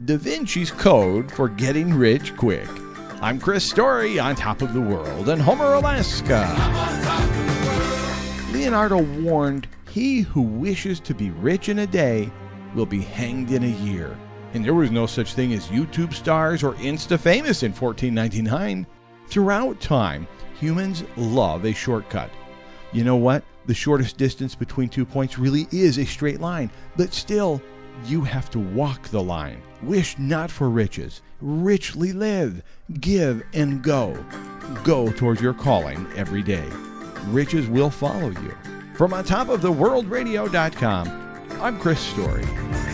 Da Vinci's Code for Getting Rich Quick. I'm Chris Story on top of the world in Homer, Alaska. Leonardo warned, "He who wishes to be rich in a day will be hanged in a year." And there was no such thing as YouTube stars or Insta famous in 1499. Throughout time, humans love a shortcut. You know what? The shortest distance between 2 points really is a straight line, but still, you have to walk the line. Wish not for riches. Richly live. Give and go. Go towards your calling every day. Riches will follow you. From on top of the worldradio.com, I'm Chris Story.